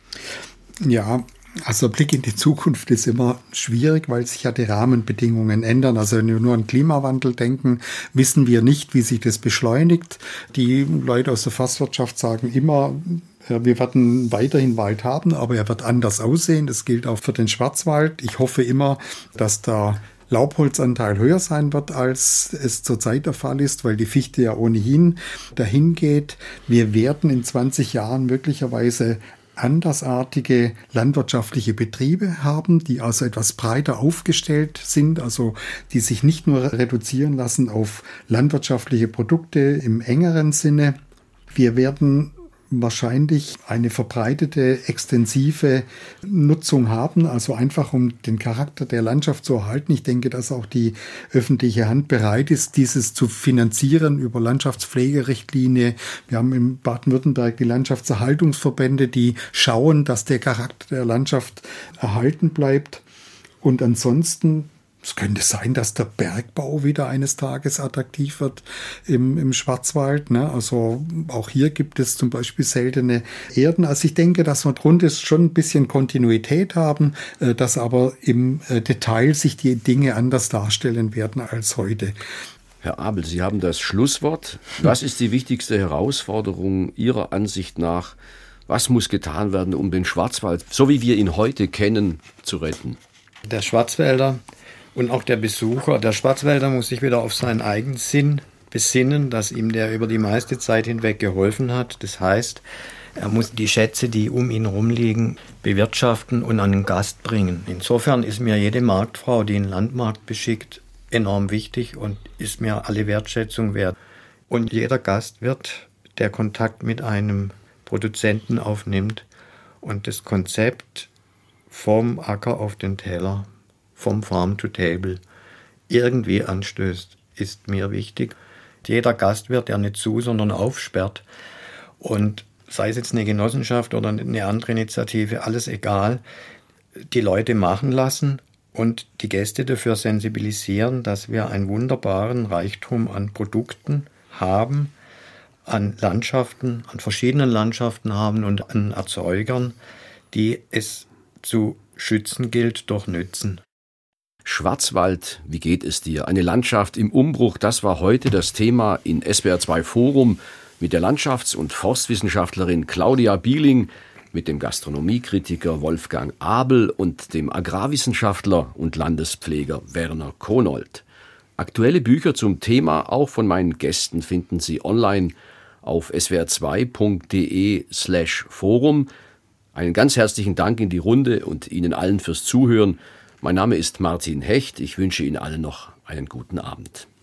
Ja, also Blick in die Zukunft ist immer schwierig, weil sich ja die Rahmenbedingungen ändern. Also wenn wir nur an Klimawandel denken, wissen wir nicht, wie sich das beschleunigt. Die Leute aus der Forstwirtschaft sagen immer, wir werden weiterhin Wald haben, aber er wird anders aussehen. Das gilt auch für den Schwarzwald. Ich hoffe immer, dass da Laubholzanteil höher sein wird, als es zurzeit der Fall ist, weil die Fichte ja ohnehin dahin geht. Wir werden in 20 Jahren möglicherweise andersartige landwirtschaftliche Betriebe haben, die also etwas breiter aufgestellt sind, also die sich nicht nur reduzieren lassen auf landwirtschaftliche Produkte im engeren Sinne. Wir werden wahrscheinlich eine verbreitete, extensive Nutzung haben, also einfach um den Charakter der Landschaft zu erhalten. Ich denke, dass auch die öffentliche Hand bereit ist, dieses zu finanzieren über Landschaftspflegerichtlinie. Wir haben in Baden-Württemberg die Landschaftserhaltungsverbände, die schauen, dass der Charakter der Landschaft erhalten bleibt. Und ansonsten, es könnte sein, dass der Bergbau wieder eines Tages attraktiv wird im Schwarzwald. Ne? Also auch hier gibt es zum Beispiel seltene Erden. Also ich denke, dass wir drunter schon ein bisschen Kontinuität haben, dass aber im Detail sich die Dinge anders darstellen werden als heute. Herr Abel, Sie haben das Schlusswort. Was ist die wichtigste Herausforderung Ihrer Ansicht nach? Was muss getan werden, um den Schwarzwald, so wie wir ihn heute kennen, zu retten? Der Schwarzwälder und auch der Besucher, der Schwarzwälder muss sich wieder auf seinen Eigensinn besinnen, dass ihm der über die meiste Zeit hinweg geholfen hat. Das heißt, er muss die Schätze, die um ihn rumliegen, bewirtschaften und an den Gast bringen. Insofern ist mir jede Marktfrau, die einen Landmarkt beschickt, enorm wichtig und ist mir alle Wertschätzung wert. Und jeder Gastwirt, der Kontakt mit einem Produzenten aufnimmt und das Konzept vom Acker auf den Teller, vom Farm to Table irgendwie anstößt, ist mir wichtig. Jeder Gastwirt, der nicht zu, sondern aufsperrt, und sei es jetzt eine Genossenschaft oder eine andere Initiative, alles egal, die Leute machen lassen und die Gäste dafür sensibilisieren, dass wir einen wunderbaren Reichtum an Produkten haben, an Landschaften, an verschiedenen Landschaften haben und an Erzeugern, die es zu schützen gilt durch Nützen. Schwarzwald, wie geht es dir? Eine Landschaft im Umbruch, das war heute das Thema in SWR 2 Forum mit der Landschafts- und Forstwissenschaftlerin Claudia Bieling, mit dem Gastronomiekritiker Wolfgang Abel und dem Agrarwissenschaftler und Landespfleger Werner Konold. Aktuelle Bücher zum Thema, auch von meinen Gästen, finden Sie online auf swr2.de/forum. Einen ganz herzlichen Dank in die Runde und Ihnen allen fürs Zuhören. Mein Name ist Martin Hecht. Ich wünsche Ihnen allen noch einen guten Abend.